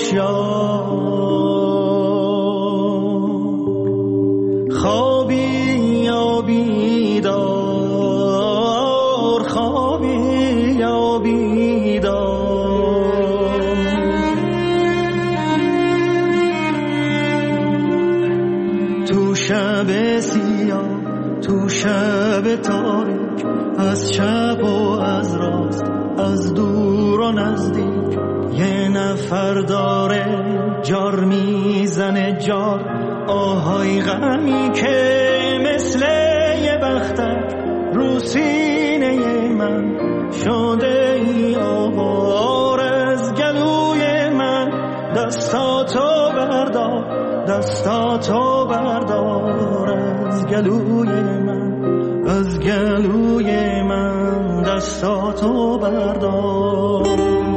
هوشیار خوابی یا بیدار خوابی یا بیدار تو شب سیاه تو شب تاریک از چپ و از راست از دور و نزدیک یه نفر داره جار میزنه جار آهای غمی که مثل یه بختک رو سینه من شده ای آوار از گلوی من دستاتو بردار از گلوی من از گلوی من دستاتو بردار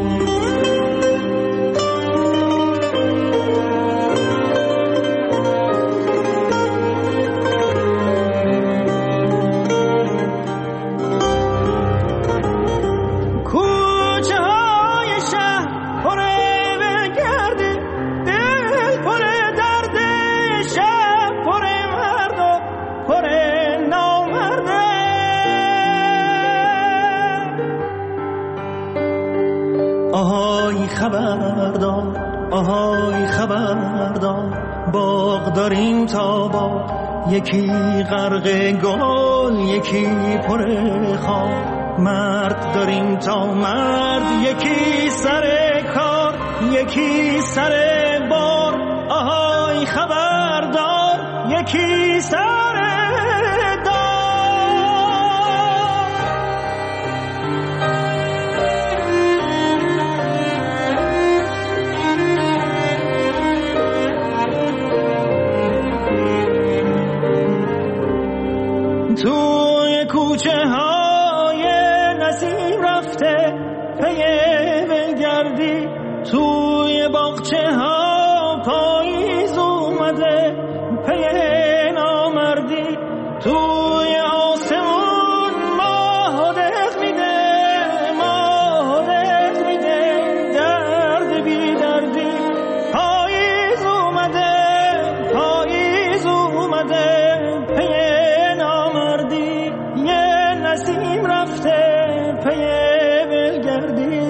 آهای خبردار باغ داریم تا باغ یکی غرق گل یکی پر خار مرد داریم تا مرد یکی سر کار یکی سر بار آهای خبردار یکی سر توی کوچه های نسیم رفته پی بلگردی توی باغچه ها پاییز اومده پی نامردی توی آسمون ماه دق میده درد بی دردی پاییز اومده پی یه نسیم رفته پی بلگردی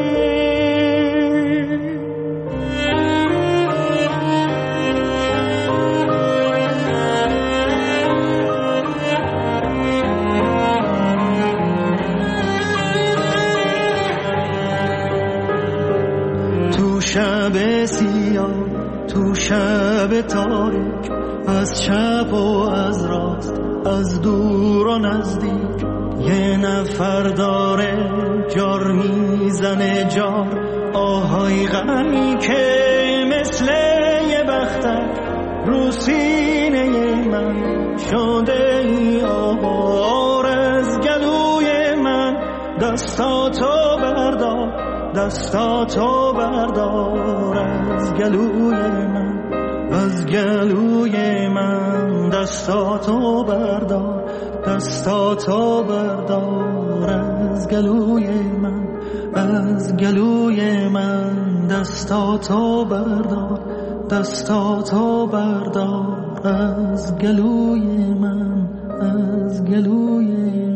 تو شب سیاه تو شب تاریک از چپ و از راست از دور و نزدیک یه نفر داره جار میزنه جار آهای غمی که مثل یه بختک رو سینه من شده ای آوار از گلوی من دستاتو بردار از گلوی من از گلوی من دستاتو بردار از گلوی من از گلوی من دستاتو بردار از گلوی من از گلوی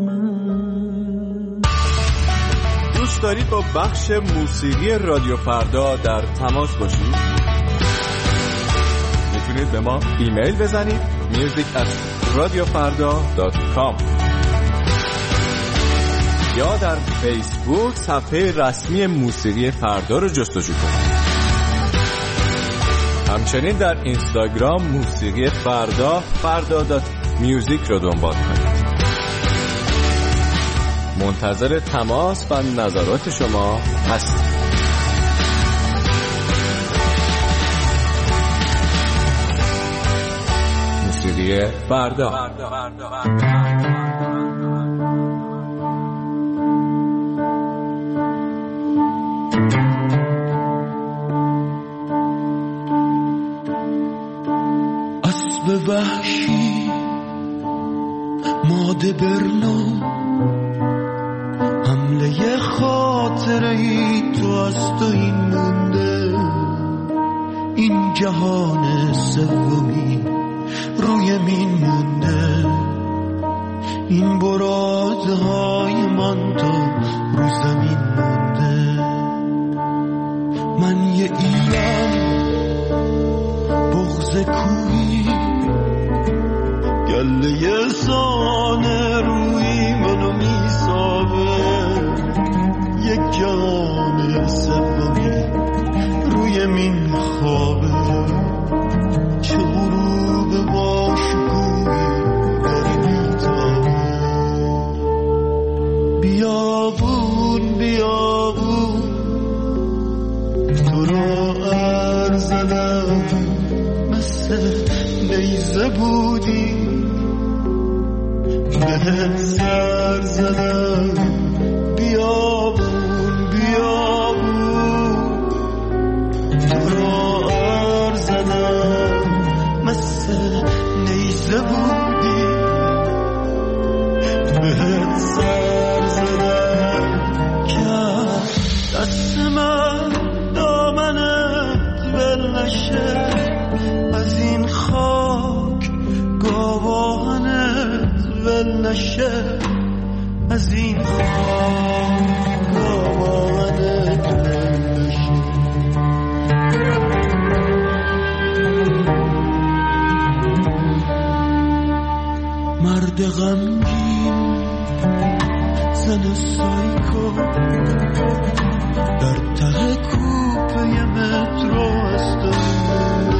من. دوست دارید با بخش موسیقی رادیو فردا در تماس باشید؟ میتونید به ما ایمیل بزنید music@radiofarda.com یا در فیسبوک صفحه رسمی موسیقی فردا رو جستجو کنید. همچنین در اینستاگرام موسیقی فردا.music رو دنبال کنید. منتظر تماس و نظرات شما هستیم. موسیقی فردا. اسب وحشی ماده برنو حمله خاطره ای تو از تو این مونده این جهان سومی روی مین مونده، این برادهای من تو رو زمین مونده. من یه ایرانی بغض کوهی، گله سانه روی منو میسابه. یک جهان سومی روی مین خوابه، چه غروب با شکوهی داره میتابه. بیابون بیابون تو را ارزدم، مثل نیزه بودی بهت سر زدم. بیابون بیابون تو را ارزدم، مثل نیزه بودی بهت سر زدم. کرد دست من دامنت ول نشه، از این خاک گاوانت ول نشه، از این خاک گاوانت ول نشه. مرد غمگین زن سایکو در ته کوپه مترو استانه.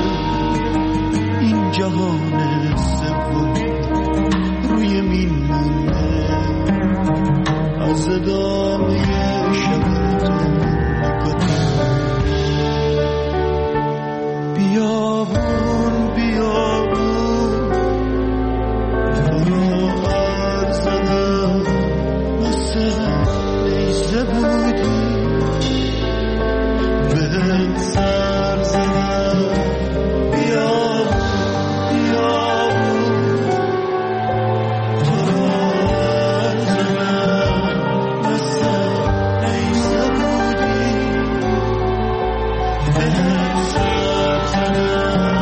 این جهان سومی روی مین مونده، از ادامه شب تو نکته. بیابون بیابون تو را ارزدم، مثل نیزه بودی بهت سر زدم. بیابون بیابون تو را ارزدم، مثل نیزه بودی بهت سر زدم.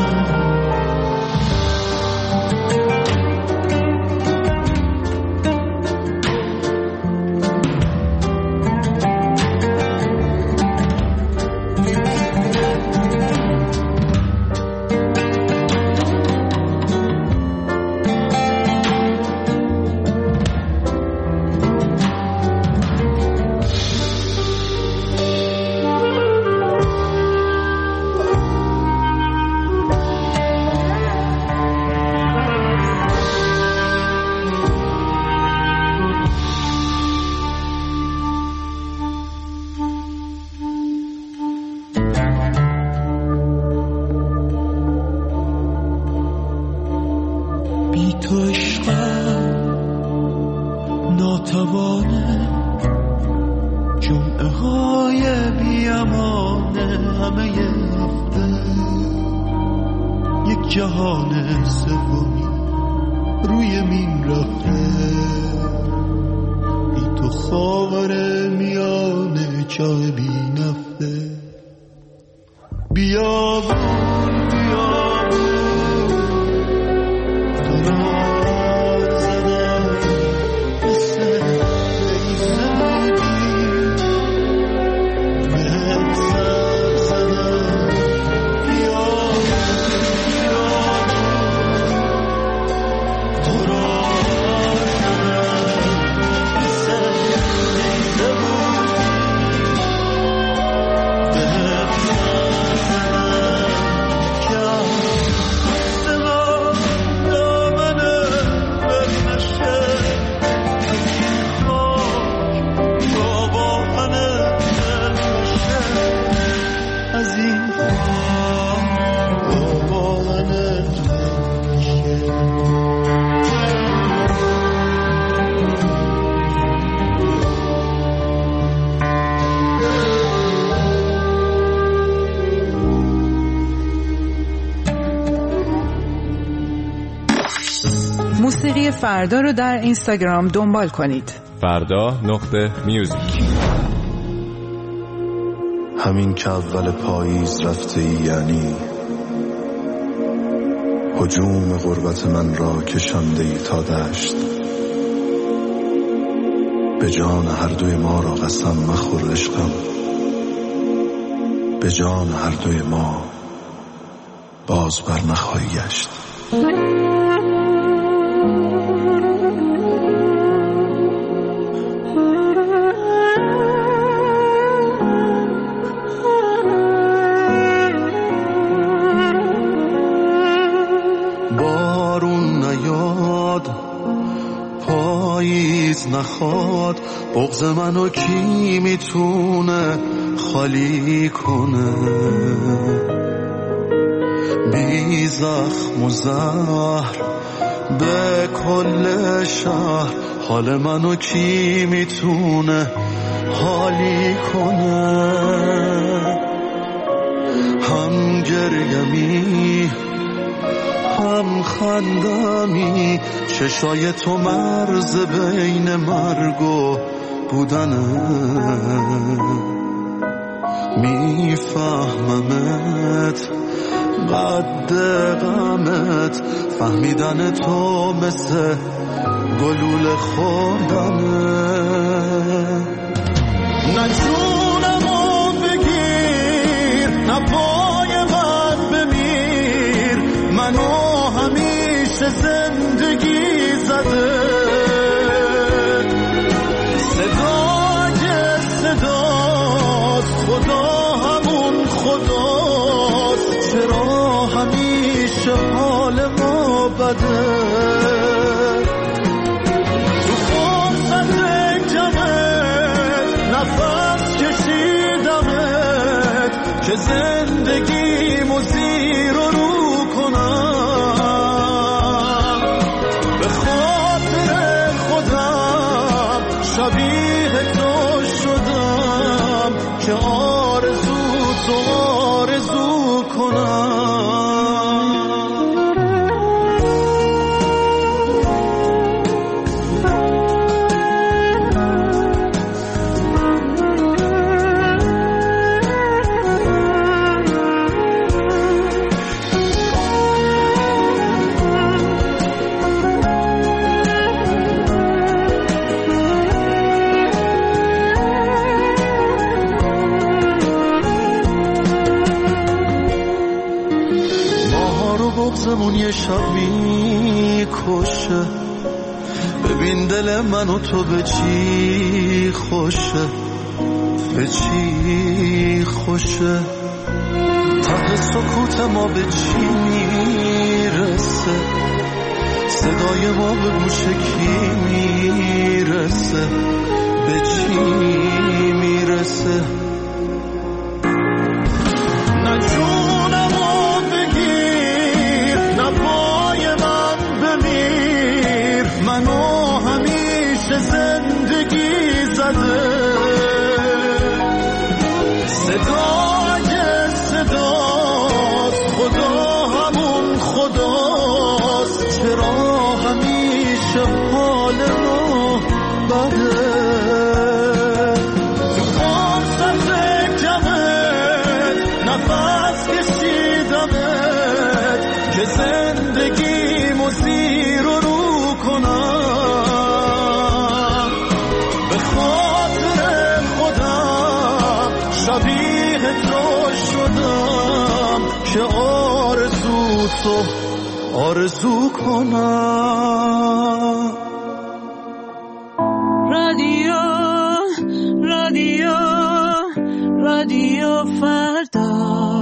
بی تو عشقم ناتوانه، جمعه های بی امانه، همه هفته یک جهان سومی روی مین رفته. بی تو خاور میانه چاه بی نفته. بیابون بیابون تو را ارزدم، مثل نیزه بودی بهت سر زدم. بیابون بیابون تو را ارزدم، مثل نیزه بودی بهت سر زدم. موسیقی فردا رو در اینستاگرام دنبال کنید. فردا.music. همین که اول پاییز رفته ای، یعنی هجوم غربت من را کشانده ای تا دشت. به جان هر دوی ما را قسم مخور عشقم، به جان هر دوی ما باز بر نخواهی گشت. بارون نیاد، پاییز نخواد، بغض منو کی میتونه خالی کنه؟ بی زخم و زهر به کل شهر، حال منو کی میتونه حالی کنه؟ هم گریمی هم خندمی، چشای تو مرز بین مرگ و بودنه. میفهممت قد غمت، فهمیدن تو مثل گلوله خوردنه. نه جونمو بگیر، نه پای من بمیر، منو همیشه زندگی زده. صدای صداست، خدا همون خداست، چرا همیشه حال ما بده؟ تو فرصت کمت نفس کشیدمت که زندگیمو زیر و رو کنم. به خاطر خودم شبیه تو شدم که آرزو تو آرزو کنم. بغضمون یه شب میکشه، ببین دل من و تو به چی خوشه، به چی خوشه. ته سکوت ما به چی میرسه، صدای ما به گوش کی میرسه، به چی میرسه. نه جونمو بگیر، نه پای من بمیر، منو همیشه زندگی زده. صدای صداست، خدا همون خداست، چرا همیشه حال ما بده؟ تو فرصت کمت نفس کشیدمت که زندگیمو زیر و رو کنم. به خاطر خودم شبیه تو شدم که آرزو تو آرزو کنم. رادیو رادیو رادیو فردا.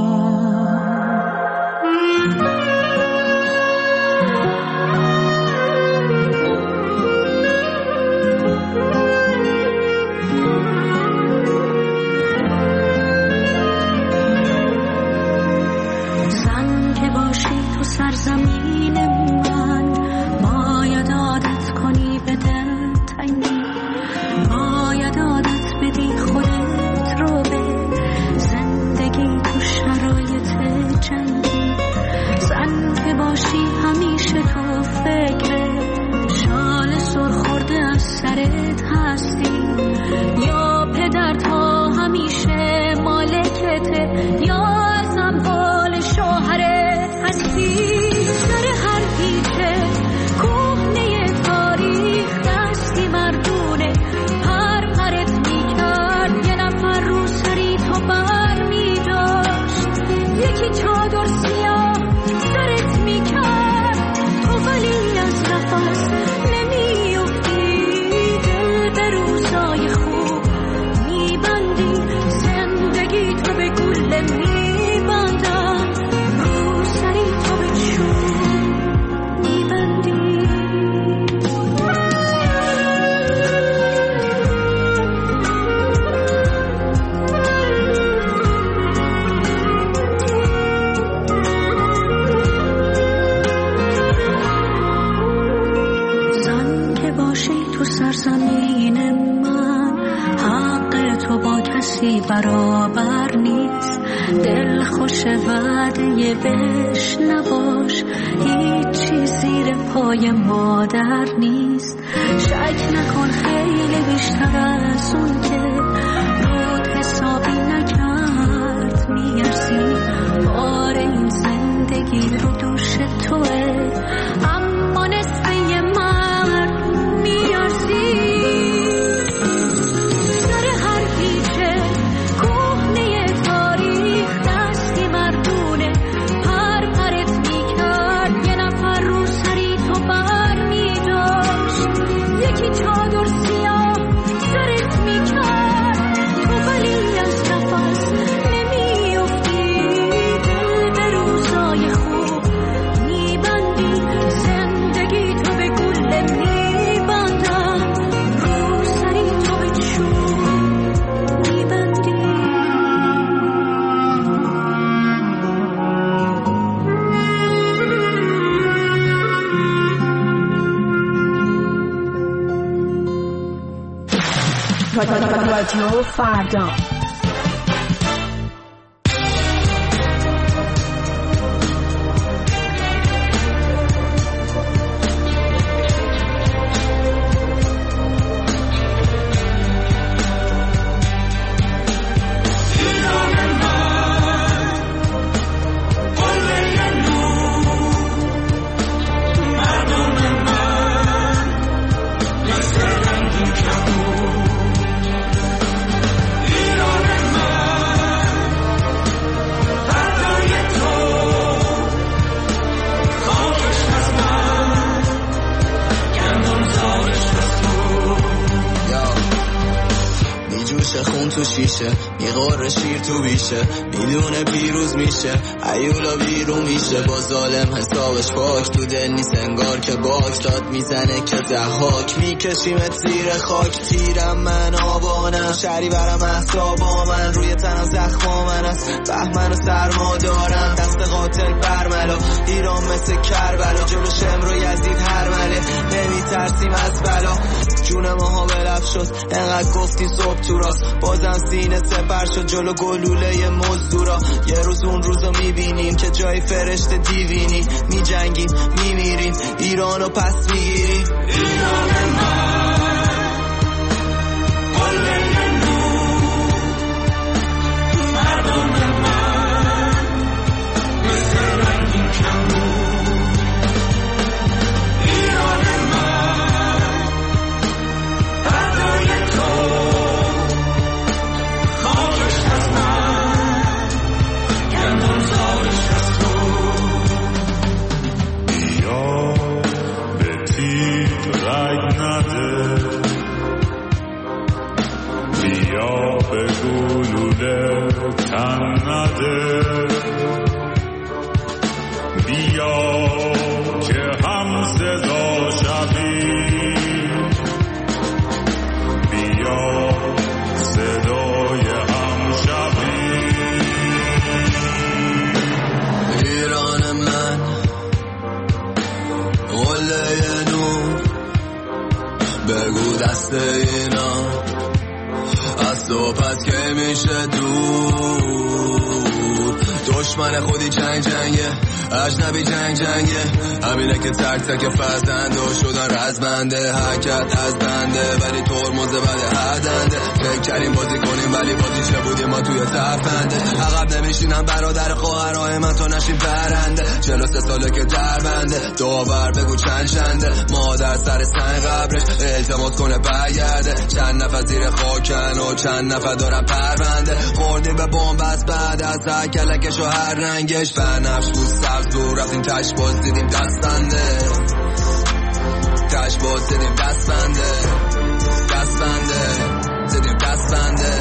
زن که باشی تو سرزمین من، باید عادت کنی به دل تنگی، باید عادت بدی خودت رو به زندگی تو شرایط جنگی. زن که باشی همیشه تو فکر شال سرخورده از سرت هستی، یا پدر تا همیشه مالک چادر سیاه سرت میکرد تو ولی از نفس نمیافتی دل به روزای خوب میبندی زندگی تو به گل میبندم رو سری تو به چوب میبندی سرزمین من حق تو با کسی برابر نیست دل خوش وعده بهش نباش هیچی زیر پای مادر نیست شک نکن خیلی بیشتر از اون که رود حسابی نکرد میارزی بار این زندگی رو دوش توه اما نصفه مرد میارزی سر هر پیچه کهنه تاریخ دستی مردونه پر پرت میکرد یه نفر رو سری تو بر میداشت یکی چادر سیاه سرت میکرد تو ولی از نفس نمیافتی دل به روزای خوب میبندی زندگی تو به گل میبندم رو سری تو به چوب میبندی رادیو فردا تو شیشه میغوره شیر تو بیشه میدونه پیروز میشه ایولا بیرون میشه با ظالم حسابش پاک تو دل نیست انگار که باک داد میزنه که دهاک میکشیمت زیر خاک تیرم من آبانم شری برم احسابا من روی تنم زخما من است بهمن و سرما دارم دست قاتل برملا ایران مثل کربلا جلو شمر و یزید هرمله نمیترسیم از بلا جون ماها بلف شد انقدر گفتی صبح تو راست بازم سینه سپر شد جلو گلوله مزدورا یه روز اون روزو میبینیم که جای فرشته دیوینی میجنگیم میمیریم ایرانو پس میگیریم ایران من قله نور مردم من مثل رنگین کمون ایران من فردای تو خاکش از من گندم زارش از تو بیا به تیر رگ نده بیا به گلوله تن نده بیا که هم صدا شوی بیا صدای هم شوی ایران من قله نور بگو دست اینا از تو پس که میشه دور دشمن خودی جنگ جنگه اجنبی جنگ جنگه همینه که تک تک فرزنده شدن رزمنده حرکت از بنده ولی ترمز بده هردنده فکر کردیم بازی کنیم ولی بازی چه بودیم ما توی ترفنده عقب نمیشینم برادر خواهرای من تا نشیم برنده 43 ساله که در بنده دوبار بگو چند چنده مادر سر سنگ قبرش التماس کنه برگرده چند نفر زیر خاکن و چند نفر دارن پرونده خوردیم به بمب از بعد از هر کلکش و هر هر رنگش بنفش بود سبز بود رفتیم تش باز دیدیم دست بنده تش باز دیدیم دست بنده دیدیم دست بنده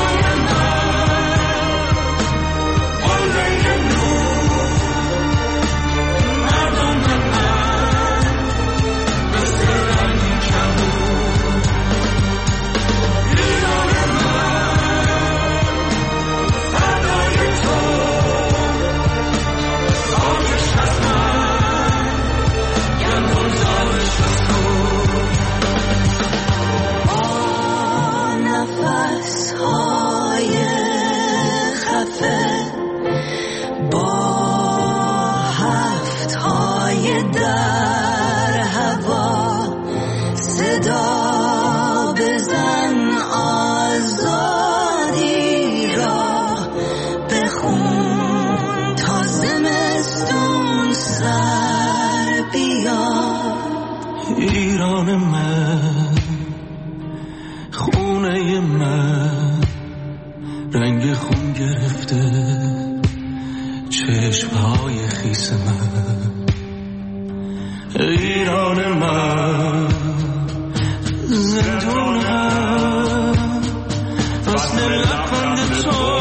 ایران من خونه من رنگ خون گرفته چشمهای خیس من ایران من زندونم وصل لبخند تو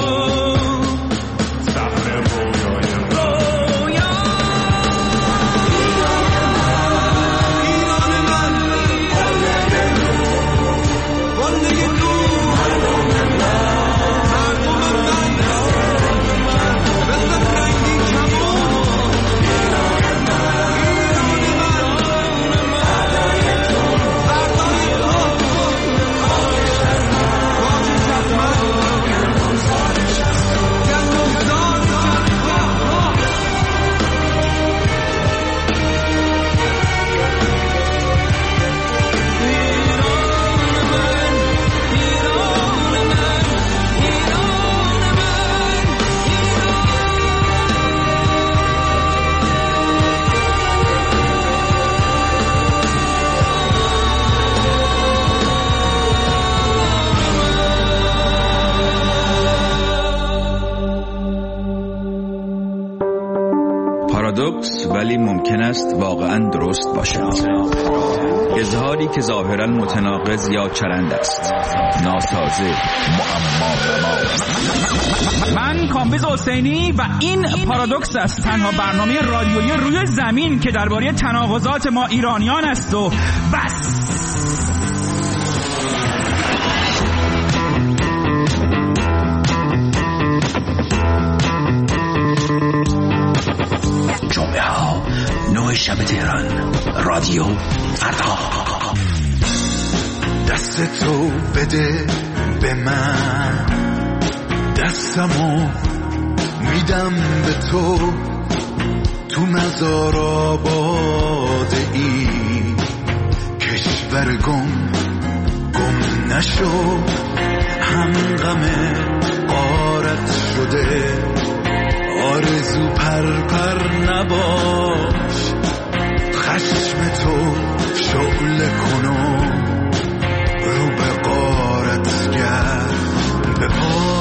پارادوکس ولی ممکن است واقعا درست باشد. اظهاری که ظاهرا متناقض یا چرند است، ناسازه، معما. من کامبیز حسینی و این پارادوکس است، تنها برنامه رادیویی روی زمین که درباره تناقضات ما ایرانیان است و بس. جمعه ها 9 شب تهران، رادیو فردا. دست تو بده به من، دستمو میدم به تو مزار آباده ای کشور گم نشو، هم غم غارت شده آرزو پر نباش، خشم تو شعله کنو رو به غارت گرد به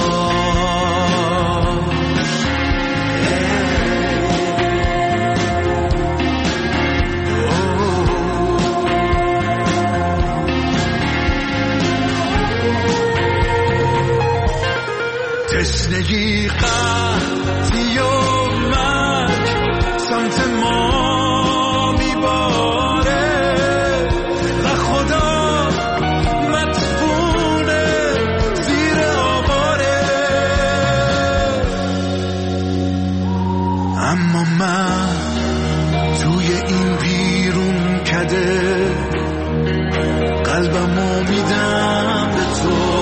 تشنگی قحطی و مرگ سمت ما میباره و خدا مدفونه زیر آواره، اما من توی این ویرون کده قلبمو میدم به تو،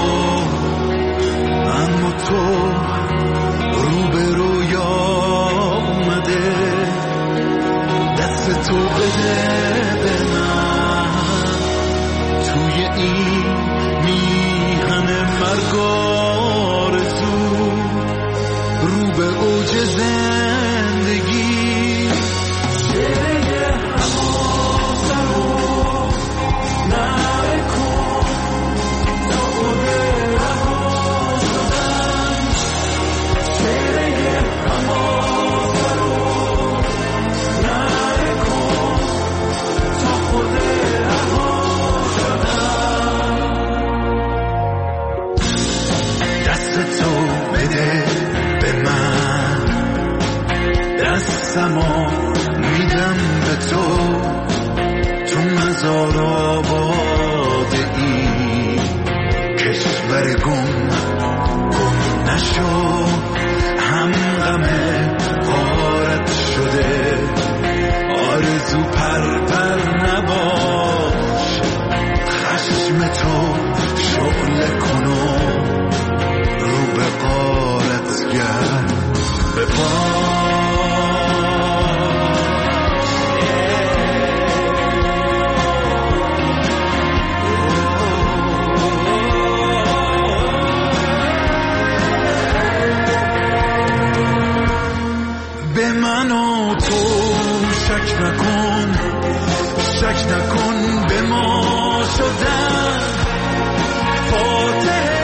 اما تو رو به روی آمده، دست تو بده به من توی این میهن مرگ آرزو، رو به اوج زندگی شده حواسم رو نکن تا خود رها شدن دستمو میدم به تو مزار آباد این کشور گم نشو، هم غم غارت شده آرزو پر نباش، خشم تو شعله کنو رو به غارت گرد به به من و تو شک نکن به ما شدن فاتح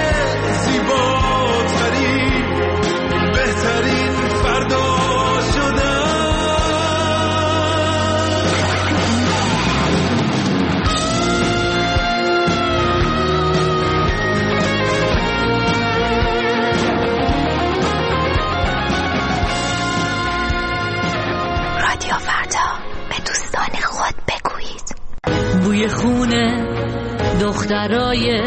زیباترین بهترین فردا شدن. رادیو فردا، به دوستان خود بگویید. بوی خونه دخترای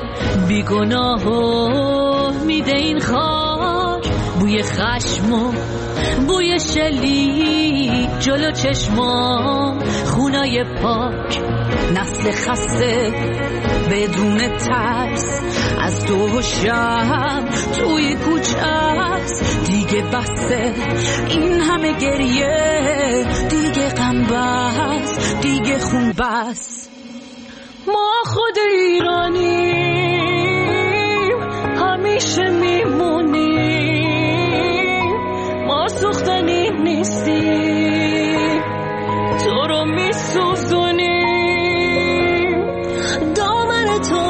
بیگناهو میده این خاک، بوی خشم و بوی شلیک جلو چشمام خونای پاک، نسل خسته بدون ترس از دو و شب توی کوچه است. دیگه بسه این همه گریه، دیگه غم بس، دیگه خون بس. ما خود ایرانیم همیشه میمونیم، ما سوختنی نیستیم تو رو میسوزونیم. دامن تو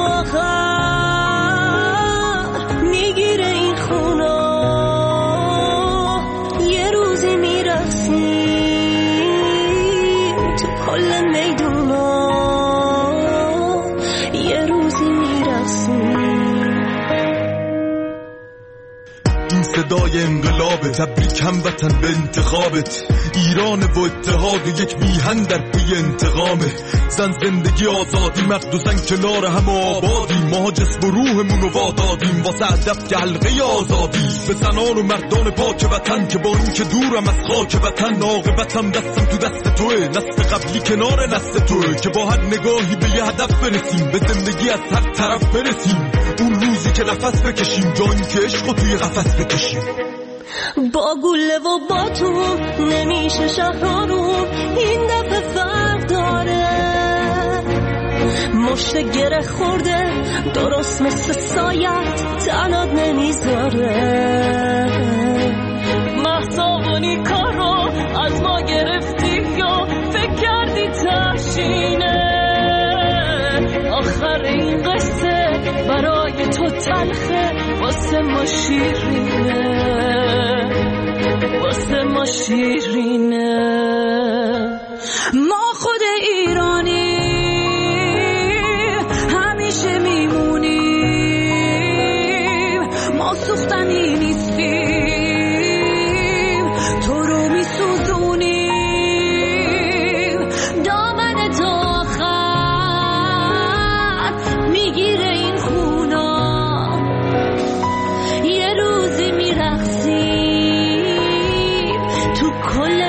آخر میگیره این خونا، یه روزی میرقصیم تو کل میدونا، یه روزی میرقصیم. این صدای انقلاب تبریک هموطن به انتخابت، ایران و اتحاد یک میهن در پی انتقامه. زن زندگی آزادی، مرد و زن کنار هم آبادی، ما جسم و روحمون رو وادادیم واسه هدف که حلقه آزادی. به زنان و مردان پاک وطن که با این که دورم از خاک وطن، عاقبتم دستم تو دست توه، نسل قبلی کنار نسل توه، که با هر نگاهی به یه هدف برسیم، به زندگی از هر طرف برسیم. اون روزی که نفس بکشیم، جایی که عشقو توی قفس بکشیم. با گله و با تو نمیشه شهرارون، این دفعه فرق داره. مشت گره خورده درست مثل سایت تنات نمیذاره. محصابونی کارو از ما گرفتی یا فکر کردی تشینه، آخر این قصه برای تو تلخه، واسه ما شیرینه، واسه ما شیرینه. ما خود ایرانی همیشه میمونیم، ما سوختنی نیستیم تو رو میسوزونیم. دامن تو آخر میگیره این خونا، یه روزی میرقصیم تو کل